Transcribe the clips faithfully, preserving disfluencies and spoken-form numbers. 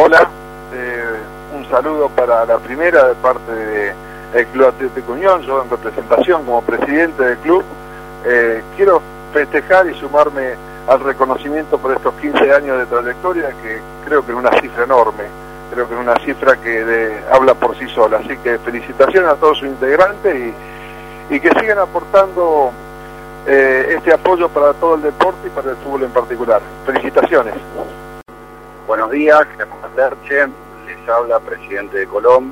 Hola, eh, un saludo para la primera de parte del Club Atlético Unión, yo en representación como presidente del club. Eh, quiero festejar y sumarme al reconocimiento por estos quince años de trayectoria, que creo que es una cifra enorme, creo que es una cifra que de, habla por sí sola, así que felicitaciones a todos sus integrantes y, y que sigan aportando eh, este apoyo para todo el deporte y para el fútbol en particular. Felicitaciones. Buenos días, Germán Lerche, les habla presidente de Colón.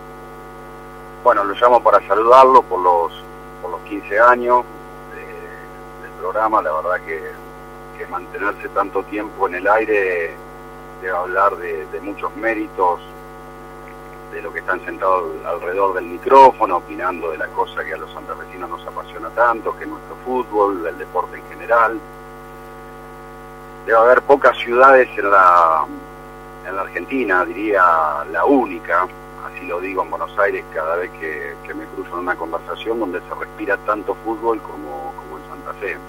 Bueno, lo llamo para saludarlo por los por los quince años de, del programa. La verdad que, que mantenerse tanto tiempo en el aire debe hablar de, de muchos méritos, de lo que están sentados alrededor del micrófono, opinando de la cosa que a los santafesinos nos apasiona tanto, que es nuestro fútbol, el deporte en general. Debe haber pocas ciudades en la, en la Argentina, diría la única, así lo digo en Buenos Aires cada vez que, que me cruzo en una conversación, donde se respira tanto fútbol como, como en Santa Fe.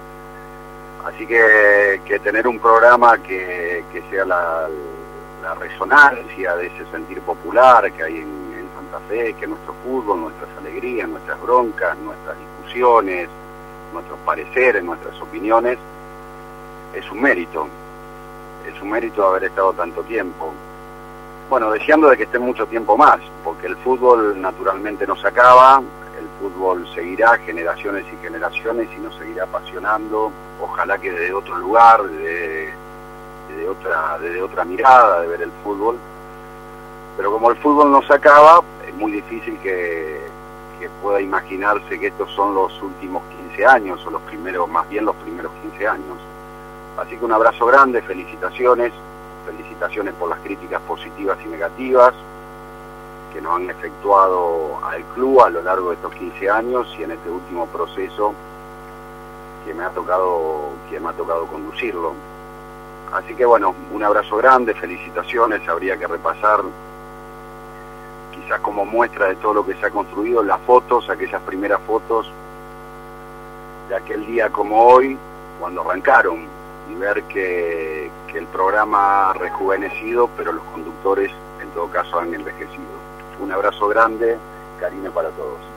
Así que, que tener un programa que, que sea la, la resonancia de ese sentir popular que hay en, en Santa Fe, que nuestro fútbol, nuestras alegrías, nuestras broncas, nuestras discusiones, nuestros pareceres, nuestras opiniones, es un mérito, es un mérito haber estado tanto tiempo. Bueno, deseando de que esté mucho tiempo más, porque el fútbol naturalmente no se acaba, el fútbol seguirá generaciones y generaciones y nos seguirá apasionando, ojalá que desde otro lugar, desde, desde, otra, desde otra mirada de ver el fútbol, pero como el fútbol no se acaba, es muy difícil que, que pueda imaginarse que estos son los últimos quince años, o los primeros, más bien los primeros quince años. Así que un abrazo grande, felicitaciones, felicitaciones por las críticas positivas y negativas que nos han efectuado al club a lo largo de estos quince años y en este último proceso que me ha tocado, que me ha tocado conducirlo. Así que bueno, un abrazo grande, felicitaciones, habría que repasar quizás como muestra de todo lo que se ha construido las fotos, aquellas primeras fotos de aquel día como hoy, cuando arrancaron, y ver que, que el programa ha rejuvenecido, pero los conductores en todo caso han envejecido. Un abrazo grande, cariño para todos.